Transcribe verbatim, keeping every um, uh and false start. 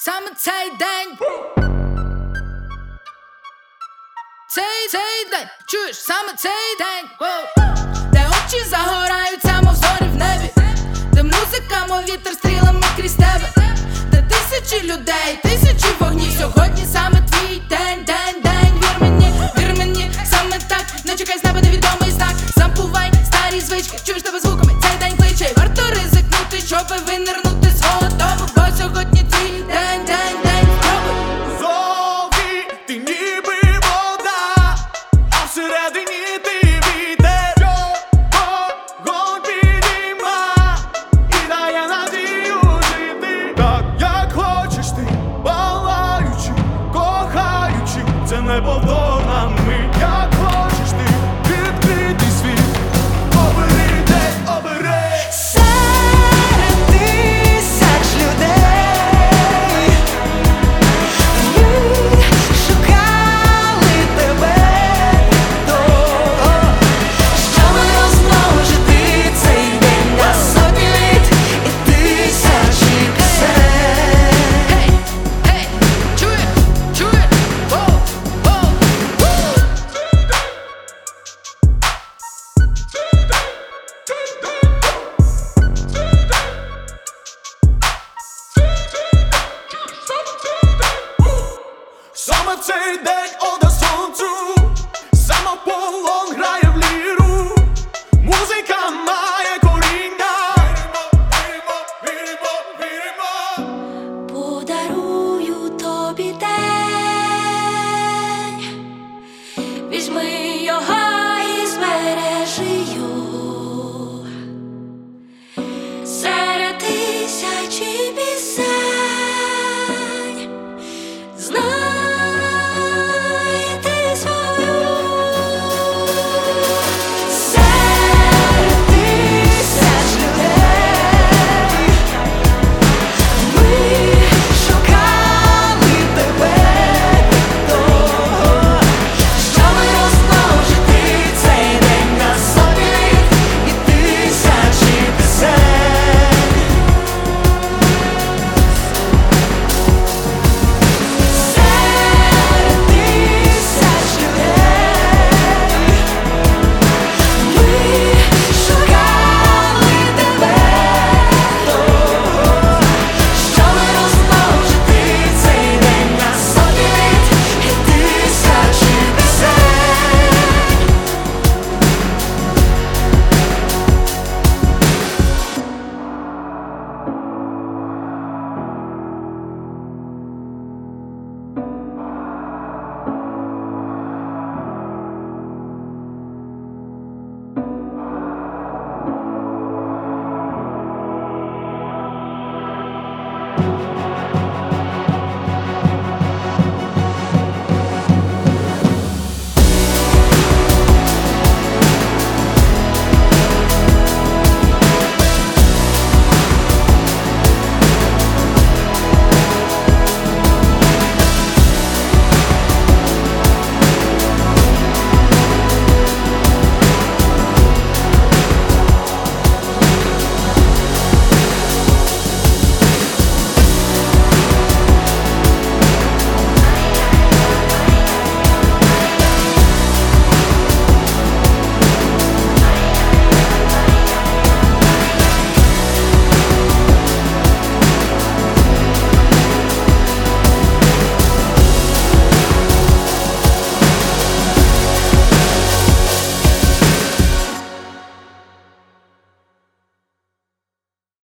саме цей день. Цей, цей день, чуєш, саме цей день. Воу. Де очі загораються, мов зорі в небі, де музика, мов вітер стрілами крізь тебе, де тисячі людей, тисячі вогнів. Сьогодні саме твій день, день, день. Вір мені, вір мені, саме так. Не чекай з неба невідомий знак. Забувай старі звички, чуєш тебе звуками, цей день кличе. І варто ризикнути, щоби винирнути з свого дому, бо сьогодні твій день, день, день. Спробуй. Зовні ти ніби вода, а всередині ти вітер. Вогонь підійма і дає надію жити. Так, як хочеш ти, палаючи, кохаючи, це неповторна мить. Як хочеш ти, відкритий світ, обери день, обери. Серед тисяч людей ми шукали тебе того, щоб розмножити цей день на сотні літ і тисячі пісень. Гей, гей, чуєш, чуєш, воу, воу, воу. Саме цей день ода сонцю, самополон грає в ліру, музика має коріння. Віримо, віримо, віримо, віримо. Подарую тобі день, візьми його і збережи його. Серед тисячі пісень знайди свою. Серед тисяч людей ми шукали тебе того, щоб розмножити цей день на сотні літ і тисячі пісень. Серед тисяч людей ми шукали тебе того, щоб розмножити цей день на сотні літ і тисячі пісень. Thank